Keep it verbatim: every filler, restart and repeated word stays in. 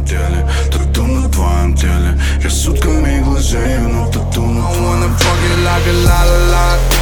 теле, тату на твоем теле. Я сутками глазею на тату на твоем. I wanna fuck it like a la la la.